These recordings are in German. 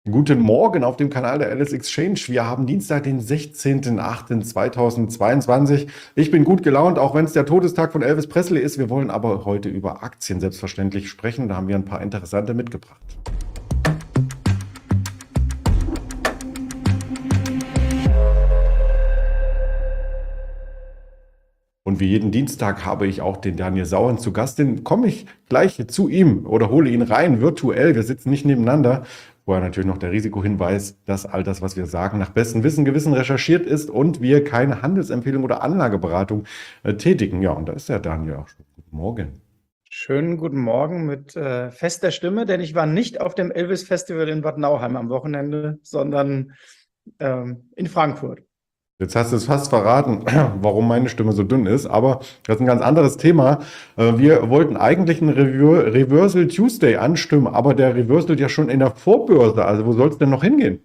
Guten Morgen auf dem Kanal der Alice Exchange. Wir haben Dienstag, den 16.08.2022. Ich bin gut gelaunt, auch wenn es der Todestag von Elvis Presley ist. Wir wollen aber heute über Aktien selbstverständlich sprechen. Da haben wir ein paar interessante mitgebracht. Und wie jeden Dienstag habe ich auch den Daniel Sauern zu Gast. Den komme ich gleich zu ihm oder hole ihn rein virtuell. Wir sitzen nicht nebeneinander. Vorher natürlich noch der Risikohinweis, dass all das, was wir sagen, nach bestem Wissen, Gewissen recherchiert ist und wir keine Handelsempfehlung oder Anlageberatung tätigen. Ja, und da ist der Daniel auch schon. Guten Morgen. Schönen guten Morgen mit fester Stimme, denn ich war nicht auf dem Elvis-Festival in Bad Nauheim am Wochenende, sondern in Frankfurt. Jetzt hast du es fast verraten, warum meine Stimme so dünn ist, aber das ist ein ganz anderes Thema. Wir wollten eigentlich einen Reversal Tuesday anstimmen, aber der reverselt ja schon in der Vorbörse. Also wo soll es denn noch hingehen?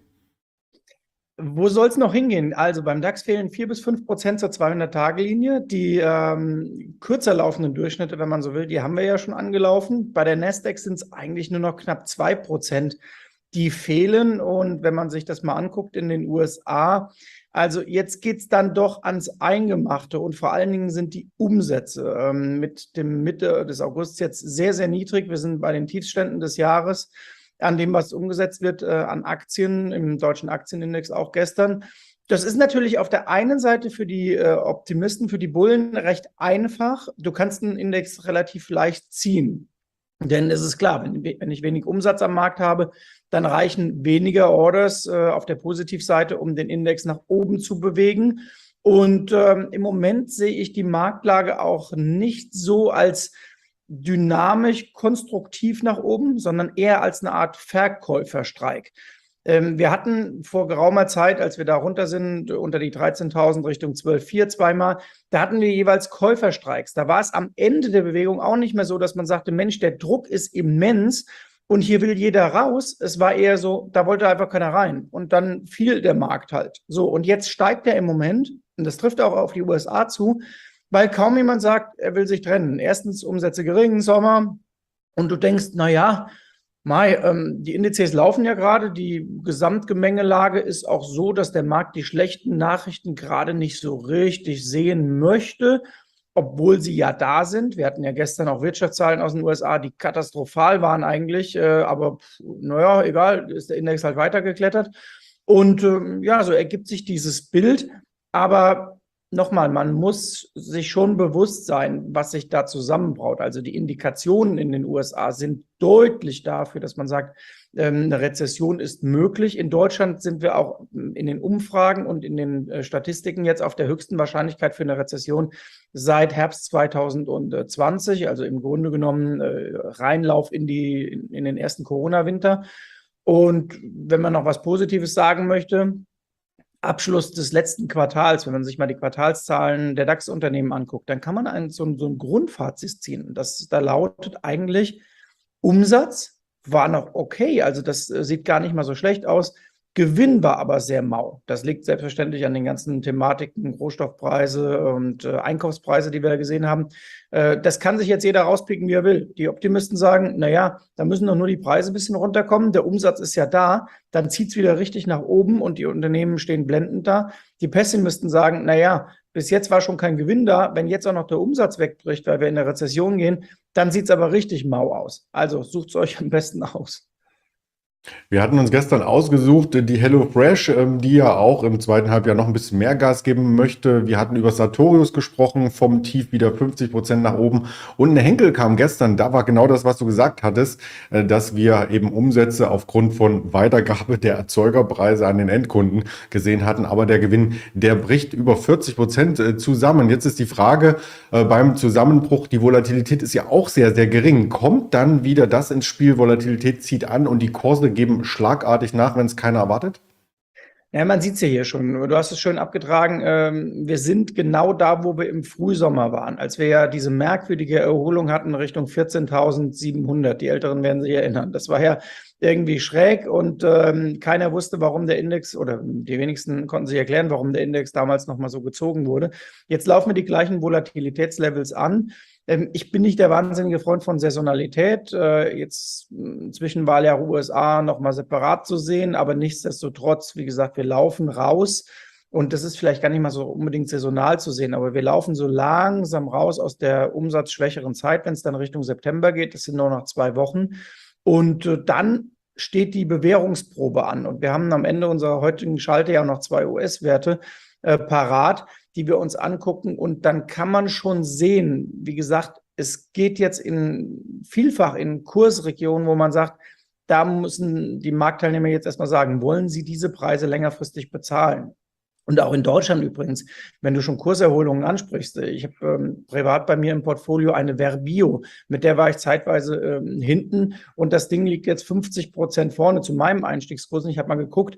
Wo soll es noch hingehen? Also beim DAX fehlen 4-5% zur 200-Tage-Linie. Die kürzer laufenden Durchschnitte, wenn man so will, die haben wir ja schon angelaufen. Bei der Nasdaq sind es eigentlich nur noch knapp 2%, die fehlen. Und wenn man sich das mal anguckt in den USA, also jetzt geht es dann doch ans Eingemachte und vor allen Dingen sind die Umsätze mit dem Mitte des Augusts jetzt sehr, sehr niedrig. Wir sind bei den Tiefständen des Jahres an dem, was umgesetzt wird an Aktien, im deutschen Aktienindex auch gestern. Das ist natürlich auf der einen Seite für die Optimisten, für die Bullen recht einfach. Du kannst einen Index relativ leicht ziehen. Denn es ist klar, wenn ich wenig Umsatz am Markt habe, dann reichen weniger Orders auf der Positivseite, um den Index nach oben zu bewegen. Und im Moment sehe ich die Marktlage auch nicht so als dynamisch konstruktiv nach oben, sondern eher als eine Art Verkäuferstreik. Wir hatten vor geraumer Zeit, als wir da runter sind, unter die 13.000 Richtung 12.4 zweimal, da hatten wir jeweils Käuferstreiks. Da war es am Ende der Bewegung auch nicht mehr so, dass man sagte, Mensch, der Druck ist immens und hier will jeder raus. Es war eher so, da wollte einfach keiner rein. Und dann fiel der Markt halt. So, und jetzt steigt er im Moment, und das trifft auch auf die USA zu, weil kaum jemand sagt, er will sich trennen. Erstens Umsätze gering, Sommer, und du denkst, naja, die Indizes laufen ja gerade, die Gesamtgemengelage ist auch so, dass der Markt die schlechten Nachrichten gerade nicht so richtig sehen möchte, obwohl sie ja da sind. Wir hatten ja gestern auch Wirtschaftszahlen aus den USA, die katastrophal waren eigentlich, aber naja, egal, ist der Index halt weitergeklettert. Und ja, so ergibt sich dieses Bild, aber nochmal, man muss sich schon bewusst sein, was sich da zusammenbraut. Also die Indikationen in den USA sind deutlich dafür, dass man sagt, eine Rezession ist möglich. In Deutschland sind wir auch in den Umfragen und in den Statistiken jetzt auf der höchsten Wahrscheinlichkeit für eine Rezession seit Herbst 2020, also im Grunde genommen Reinlauf in den ersten Corona-Winter. Und wenn man noch was Positives sagen möchte, Abschluss des letzten Quartals, wenn man sich mal die Quartalszahlen der DAX-Unternehmen anguckt, dann kann man so ein Grundfazit ziehen. Da lautet eigentlich, Umsatz war noch okay, also das sieht gar nicht mal so schlecht aus. Gewinn war aber sehr mau. Das liegt selbstverständlich an den ganzen Thematiken, Rohstoffpreise und Einkaufspreise, die wir da gesehen haben. Das kann sich jetzt jeder rauspicken, wie er will. Die Optimisten sagen, naja, da müssen doch nur die Preise ein bisschen runterkommen. Der Umsatz ist ja da, dann zieht es wieder richtig nach oben und die Unternehmen stehen blendend da. Die Pessimisten sagen, naja, bis jetzt war schon kein Gewinn da. Wenn jetzt auch noch der Umsatz wegbricht, weil wir in eine Rezession gehen, dann sieht es aber richtig mau aus. Also sucht es euch am besten aus. Wir hatten uns gestern ausgesucht, die HelloFresh, die ja auch im zweiten Halbjahr noch ein bisschen mehr Gas geben möchte. Wir hatten über Sartorius gesprochen, vom Tief wieder 50% nach oben. Und eine Henkel kam gestern, da war genau das, was du gesagt hattest, dass wir eben Umsätze aufgrund von Weitergabe der Erzeugerpreise an den Endkunden gesehen hatten. Aber der Gewinn, der bricht über 40% zusammen. Jetzt ist die Frage, beim Zusammenbruch, die Volatilität ist ja auch sehr, sehr gering. Kommt dann wieder das ins Spiel, Volatilität zieht an und die Kurse geben schlagartig nach, wenn es keiner erwartet? Ja, man sieht es ja hier schon. Du hast es schön abgetragen. Wir sind genau da, wo wir im Frühsommer waren, als wir ja diese merkwürdige Erholung hatten Richtung 14.700. Die Älteren werden sich erinnern. Das war ja irgendwie schräg und keiner wusste, warum der Index, oder die wenigsten konnten sich erklären, warum der Index damals nochmal so gezogen wurde. Jetzt laufen wir die gleichen Volatilitätslevels an. Ich bin nicht der wahnsinnige Freund von Saisonalität. Jetzt zwischen Wahljahr USA nochmal separat zu sehen, aber nichtsdestotrotz, wie gesagt, wir laufen raus. Und das ist vielleicht gar nicht mal so unbedingt saisonal zu sehen, aber wir laufen so langsam raus aus der umsatzschwächeren Zeit, wenn es dann Richtung September geht. Das sind nur noch 2 Wochen. Und dann steht die Bewährungsprobe an. Und wir haben am Ende unserer heutigen Schalte ja noch 2 US-Werte parat, die wir uns angucken. Und dann kann man schon sehen, wie gesagt, es geht jetzt vielfach in Kursregionen, wo man sagt, da müssen die Marktteilnehmer jetzt erstmal sagen, wollen sie diese Preise längerfristig bezahlen? Und auch in Deutschland übrigens, wenn du schon Kurserholungen ansprichst. Ich habe privat bei mir im Portfolio eine Verbio, mit der war ich zeitweise hinten und das Ding liegt jetzt 50% vorne zu meinem Einstiegskurs. Und ich habe mal geguckt,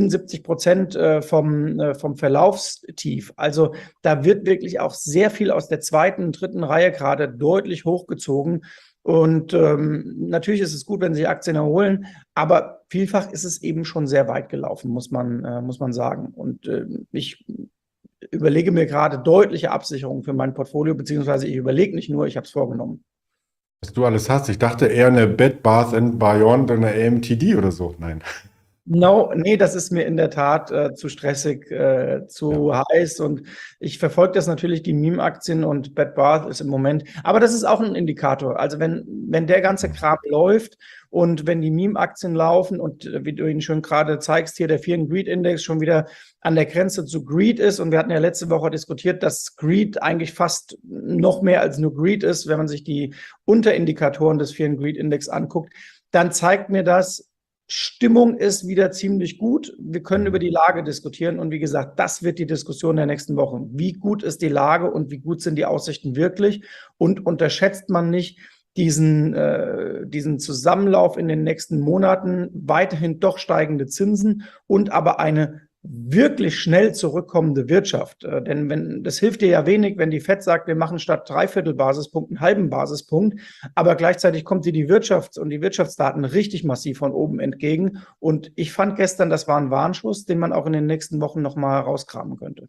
77% vom Verlaufstief. Also da wird wirklich auch sehr viel aus der 2. und 3. Reihe gerade deutlich hochgezogen. Und natürlich ist es gut, wenn sich Aktien erholen, aber vielfach ist es eben schon sehr weit gelaufen, muss man sagen. Und ich überlege mir gerade deutliche Absicherungen für mein Portfolio, beziehungsweise ich überlege nicht nur, ich habe es vorgenommen. Was du alles hast. Ich dachte eher eine Bed Bath Beyond, eine AMTD oder so. Nein. No, nee, das ist mir in der Tat zu stressig, zu heiß und ich verfolge das natürlich, die Meme-Aktien und Bed Bath ist im Moment, aber das ist auch ein Indikator. Also wenn der ganze Kram läuft und wenn die Meme-Aktien laufen und wie du ihn schon gerade zeigst, hier der Fear and Greed Index schon wieder an der Grenze zu Greed ist und wir hatten ja letzte Woche diskutiert, dass Greed eigentlich fast noch mehr als nur Greed ist, wenn man sich die Unterindikatoren des Fear and Greed Index anguckt, dann zeigt mir das, Stimmung ist wieder ziemlich gut. Wir können über die Lage diskutieren und wie gesagt, das wird die Diskussion der nächsten Wochen. Wie gut ist die Lage und wie gut sind die Aussichten wirklich? Und unterschätzt man nicht diesen Zusammenlauf in den nächsten Monaten, weiterhin doch steigende Zinsen und aber eine wirklich schnell zurückkommende Wirtschaft. Denn das hilft dir ja wenig, wenn die FED sagt, wir machen statt 3/4 Basispunkt einen halben Basispunkt, aber gleichzeitig kommt dir die Wirtschaft und die Wirtschaftsdaten richtig massiv von oben entgegen. Und ich fand gestern, das war ein Warnschuss, den man auch in den nächsten Wochen nochmal rauskramen könnte.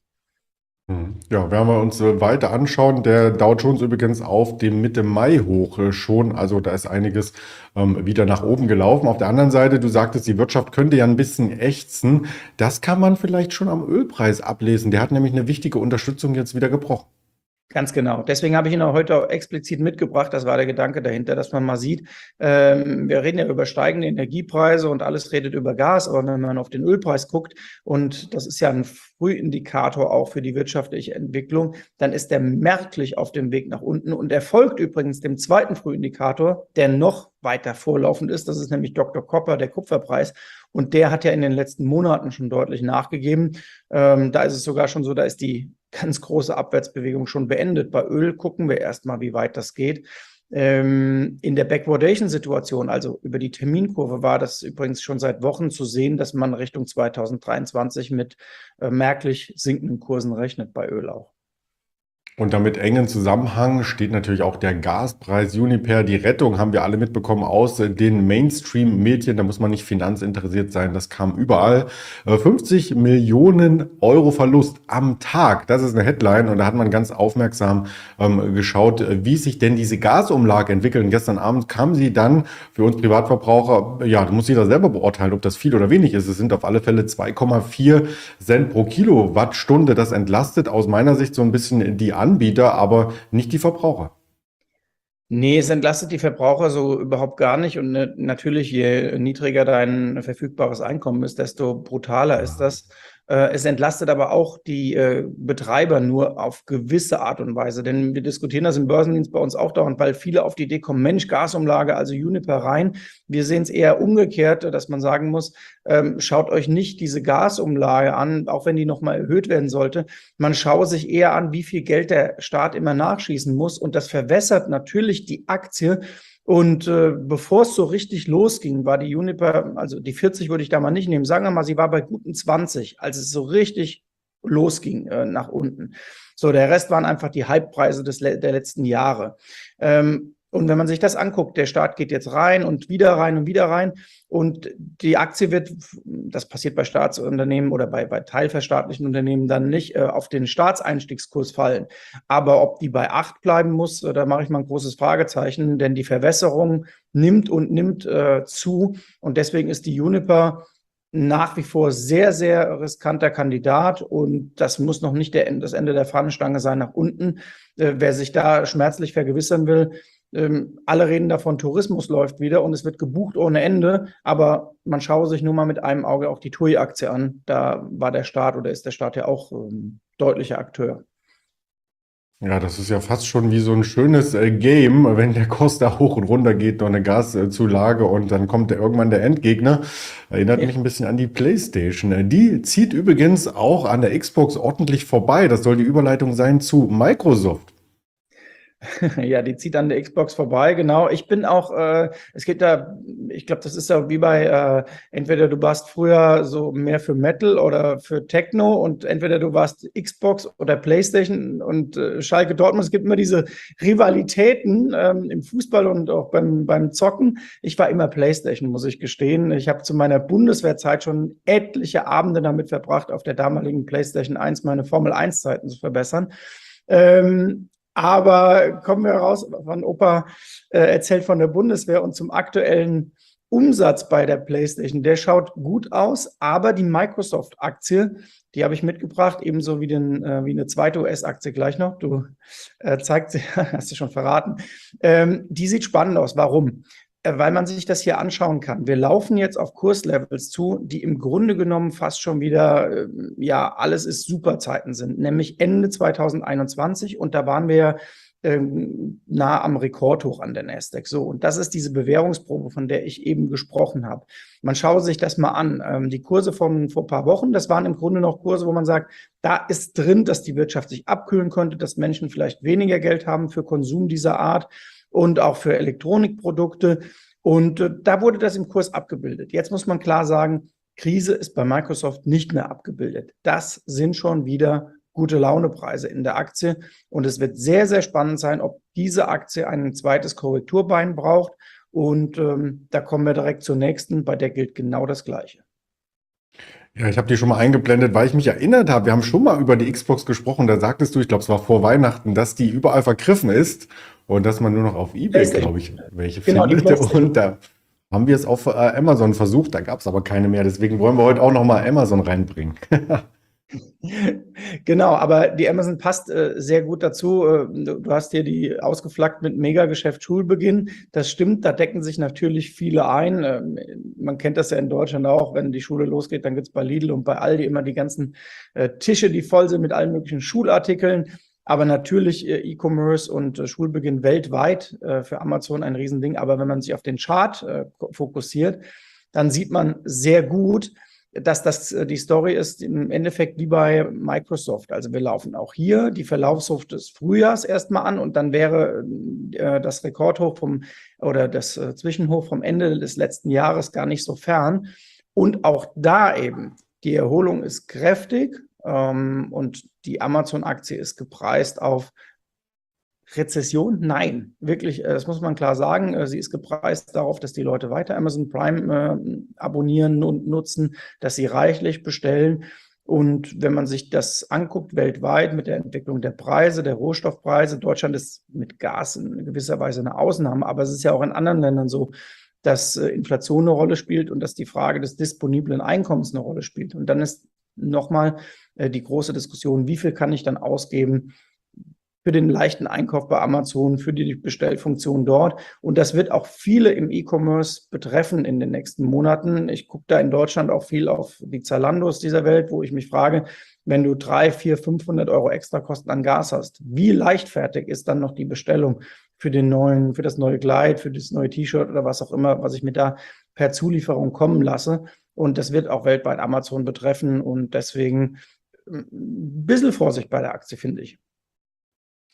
Ja, werden wir uns weiter anschauen. Der Dow Jones übrigens auf dem Mitte Mai hoch schon. Also da ist einiges wieder nach oben gelaufen. Auf der anderen Seite, du sagtest, die Wirtschaft könnte ja ein bisschen ächzen. Das kann man vielleicht schon am Ölpreis ablesen. Der hat nämlich eine wichtige Unterstützung jetzt wieder gebrochen. Ganz genau. Deswegen habe ich ihn auch heute auch explizit mitgebracht. Das war der Gedanke dahinter, dass man mal sieht, wir reden ja über steigende Energiepreise und alles redet über Gas, aber wenn man auf den Ölpreis guckt, und das ist ja ein Frühindikator auch für die wirtschaftliche Entwicklung, dann ist der merklich auf dem Weg nach unten und er folgt übrigens dem zweiten Frühindikator, der noch weiter vorlaufend ist. Das ist nämlich Dr. Copper, der Kupferpreis. Und der hat ja in den letzten Monaten schon deutlich nachgegeben. Da ist es sogar schon so, da ist die ganz große Abwärtsbewegung schon beendet. Bei Öl gucken wir erstmal, wie weit das geht. In der Backwardation-Situation, also über die Terminkurve, war das übrigens schon seit Wochen zu sehen, dass man Richtung 2023 mit merklich sinkenden Kursen rechnet bei Öl auch. Und damit engen Zusammenhang steht natürlich auch der Gaspreis. Uniper, die Rettung haben wir alle mitbekommen aus den Mainstream-Medien. Da muss man nicht finanzinteressiert sein. Das kam überall. 50 Millionen Euro Verlust am Tag. Das ist eine Headline. Und da hat man ganz aufmerksam geschaut, wie sich denn diese Gasumlage entwickelt. Und gestern Abend kam sie dann für uns Privatverbraucher. Ja, da muss jeder selber beurteilen, ob das viel oder wenig ist. Es sind auf alle Fälle 2,4 Cent pro Kilowattstunde. Das entlastet aus meiner Sicht so ein bisschen die Anbieter, aber nicht die Verbraucher. Nee, es entlastet die Verbraucher so überhaupt gar nicht. Und natürlich, je niedriger dein verfügbares Einkommen ist, desto brutaler ist das. Es entlastet aber auch die Betreiber nur auf gewisse Art und Weise. Denn wir diskutieren das im Börsendienst bei uns auch dauernd, weil viele auf die Idee kommen, Mensch, Gasumlage, also Uniper rein. Wir sehen es eher umgekehrt, dass man sagen muss, schaut euch nicht diese Gasumlage an, auch wenn die nochmal erhöht werden sollte. Man schaue sich eher an, wie viel Geld der Staat immer nachschießen muss. Und das verwässert natürlich die Aktie. Und bevor es so richtig losging, war die Uniper, also die 40 würde ich da mal nicht nehmen, sagen wir mal, sie war bei guten 20, als es so richtig losging nach unten. So, der Rest waren einfach die Hypepreise der letzten Jahre. Und wenn man sich das anguckt, der Staat geht jetzt rein und wieder rein und wieder rein und die Aktie wird, das passiert bei Staatsunternehmen oder bei teilverstaatlichen Unternehmen dann nicht, auf den Staatseinstiegskurs fallen. Aber ob die bei 8 bleiben muss, da mache ich mal ein großes Fragezeichen, denn die Verwässerung nimmt und nimmt zu und deswegen ist die Juniper nach wie vor sehr, sehr riskanter Kandidat und das muss noch nicht das Ende der Fahnenstange sein nach unten. Wer sich da schmerzlich vergewissern will, alle reden davon, Tourismus läuft wieder und es wird gebucht ohne Ende, aber man schaue sich nur mal mit einem Auge auch die TUI-Aktie an. Da war der Staat oder ist der Staat ja auch deutlicher Akteur. Ja, das ist ja fast schon wie so ein schönes Game, wenn der Kurs da hoch und runter geht, noch eine Gaszulage und dann kommt irgendwann der Endgegner. Erinnert mich ein bisschen an die PlayStation. Die zieht übrigens auch an der Xbox ordentlich vorbei. Das soll die Überleitung sein zu Microsoft. Ja, die zieht an der Xbox vorbei, genau. Ich bin auch, es geht da, ich glaube, das ist ja wie bei, entweder du warst früher so mehr für Metal oder für Techno und entweder du warst Xbox oder PlayStation und Schalke Dortmund. Es gibt immer diese Rivalitäten im Fußball und auch beim Zocken. Ich war immer PlayStation, muss ich gestehen. Ich habe zu meiner Bundeswehrzeit schon etliche Abende damit verbracht, auf der damaligen PlayStation 1 meine Formel-1-Zeiten zu verbessern. Aber kommen wir raus, von Opa erzählt von der Bundeswehr und zum aktuellen Umsatz bei der PlayStation. Der schaut gut aus, aber die Microsoft-Aktie, die habe ich mitgebracht, ebenso wie eine zweite US-Aktie gleich noch. Du zeigst sie, hast du schon verraten. Die sieht spannend aus. Warum? Weil man sich das hier anschauen kann. Wir laufen jetzt auf Kurslevels zu, die im Grunde genommen fast schon wieder, ja, alles ist Superzeiten sind, nämlich Ende 2021 und da waren wir nah am Rekordhoch an der Nasdaq. So, und das ist diese Bewährungsprobe, von der ich eben gesprochen habe. Man schaue sich das mal an. Die Kurse von vor ein paar Wochen, das waren im Grunde noch Kurse, wo man sagt, da ist drin, dass die Wirtschaft sich abkühlen könnte, dass Menschen vielleicht weniger Geld haben für Konsum dieser Art und auch für Elektronikprodukte. Und da wurde das im Kurs abgebildet. Jetzt muss man klar sagen, Krise ist bei Microsoft nicht mehr abgebildet. Das sind schon wieder gute Launepreise in der Aktie. Und es wird sehr, sehr spannend sein, ob diese Aktie ein zweites Korrekturbein braucht. Und da kommen wir direkt zur nächsten, bei der gilt genau das Gleiche. Ja, ich habe die schon mal eingeblendet, weil ich mich erinnert habe, wir haben schon mal über die Xbox gesprochen, da sagtest du, ich glaube, es war vor Weihnachten, dass die überall vergriffen ist und dass man nur noch auf eBay, glaube ich, welche Genau, findet. Und da haben wir es auf Amazon versucht, da gab es aber keine mehr. Deswegen wollen wir heute auch noch mal Amazon reinbringen. Genau, aber die Amazon passt sehr gut dazu. Du hast hier die ausgeflaggt mit Megageschäft Schulbeginn. Das stimmt, da decken sich natürlich viele ein. Man kennt das ja in Deutschland auch, wenn die Schule losgeht, dann gibt es bei Lidl und bei Aldi immer die ganzen Tische, die voll sind mit allen möglichen Schulartikeln. Aber natürlich E-Commerce und Schulbeginn weltweit für Amazon ein Riesending. Aber wenn man sich auf den Chart fokussiert, dann sieht man sehr gut, dass das die Story ist im Endeffekt wie bei Microsoft. Also wir laufen auch hier die Verlaufshoch des Frühjahrs erstmal an und dann wäre das Rekordhoch oder das Zwischenhoch vom Ende des letzten Jahres gar nicht so fern. Und auch da eben, die Erholung ist kräftig und die Amazon-Aktie ist gepreist auf Rezession? Nein, wirklich, das muss man klar sagen. Sie ist gepreist darauf, dass die Leute weiter Amazon Prime abonnieren und nutzen, dass sie reichlich bestellen. Und wenn man sich das anguckt weltweit mit der Entwicklung der Preise, der Rohstoffpreise, Deutschland ist mit Gas in gewisser Weise eine Ausnahme, aber es ist ja auch in anderen Ländern so, dass Inflation eine Rolle spielt und dass die Frage des disponiblen Einkommens eine Rolle spielt. Und dann ist nochmal die große Diskussion, wie viel kann ich dann ausgeben für den leichten Einkauf bei Amazon, für die Bestellfunktion dort. Und das wird auch viele im E-Commerce betreffen in den nächsten Monaten. Ich gucke da in Deutschland auch viel auf die Zalandos dieser Welt, wo ich mich frage, wenn du 300, 400, 500 Euro Extrakosten an Gas hast, wie leichtfertig ist dann noch die Bestellung für das neue Kleid, für das neue T-Shirt oder was auch immer, was ich mir da per Zulieferung kommen lasse. Und das wird auch weltweit Amazon betreffen. Und deswegen ein bisschen Vorsicht bei der Aktie, finde ich.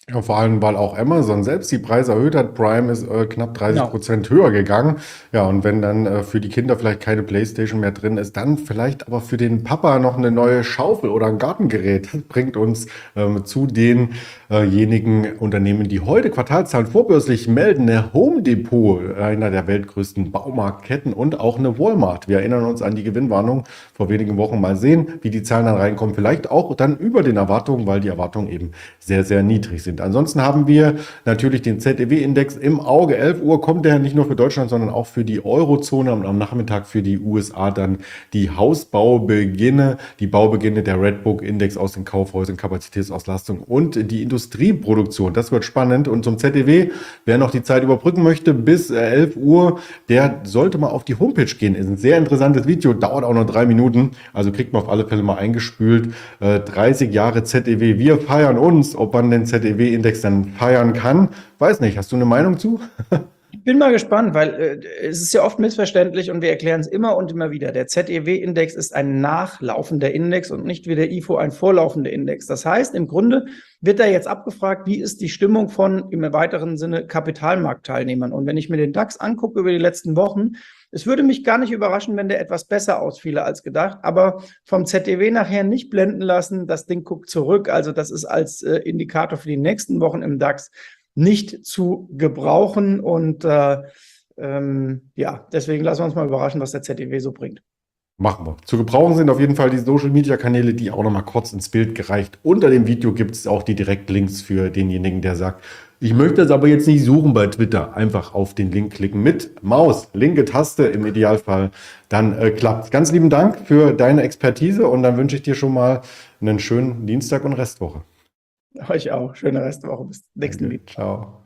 Ja, vor allem, weil auch Amazon selbst die Preise erhöht hat. Prime ist knapp Genau. 30% höher gegangen. Ja, und wenn dann für die Kinder vielleicht keine PlayStation mehr drin ist, dann vielleicht aber für den Papa noch eine neue Schaufel oder ein Gartengerät. Das bringt uns zu denjenigen Unternehmen, die heute Quartalszahlen vorbörslich melden. Eine Home Depot, einer der weltgrößten Baumarktketten, und auch eine Walmart. Wir erinnern uns an die Gewinnwarnung vor wenigen Wochen. Mal sehen, wie die Zahlen dann reinkommen. Vielleicht auch dann über den Erwartungen, weil die Erwartungen eben sehr, sehr niedrig sind. Ansonsten haben wir natürlich den ZEW-Index im Auge. 11 Uhr kommt der nicht nur für Deutschland, sondern auch für die Eurozone, und am Nachmittag für die USA dann die Hausbaubeginne, die Baubeginne, der Redbook-Index aus den Kaufhäusern, Kapazitätsauslastung und die Industrieproduktion. Das wird spannend. Und zum ZEW, wer noch die Zeit überbrücken möchte, bis 11 Uhr, der sollte mal auf die Homepage gehen. Ist ein sehr interessantes Video, dauert auch noch 3 Minuten, also kriegt man auf alle Fälle mal eingespült. 30 Jahre ZEW, wir feiern uns. Ob man den ZEW-Index dann feiern kann, weiß nicht. Hast du eine Meinung zu? Ich bin mal gespannt, weil es ist ja oft missverständlich und wir erklären es immer und immer wieder. Der ZEW-Index ist ein nachlaufender Index und nicht wie der IFO ein vorlaufender Index. Das heißt, im Grunde wird da jetzt abgefragt, wie ist die Stimmung von im weiteren Sinne Kapitalmarktteilnehmern. Und wenn ich mir den DAX angucke über die letzten Wochen, es würde mich gar nicht überraschen, wenn der etwas besser ausfiele als gedacht, aber vom ZEW nachher nicht blenden lassen. Das Ding guckt zurück. Also das ist als Indikator für die nächsten Wochen im DAX nicht zu gebrauchen. Und ja, deswegen lassen wir uns mal überraschen, was der ZEW so bringt. Machen wir. Zu gebrauchen sind auf jeden Fall die Social-Media-Kanäle, die auch noch mal kurz ins Bild gereicht. Unter dem Video gibt es auch die Direktlinks für denjenigen, der sagt, ich möchte das aber jetzt nicht suchen bei Twitter. Einfach auf den Link klicken mit Maus, linke Taste im Idealfall. Dann klappt. Ganz lieben Dank für deine Expertise, und dann wünsche ich dir schon mal einen schönen Dienstag und Restwoche. Euch auch. Schöne Restwoche. Bis nächsten Danke. Video. Ciao.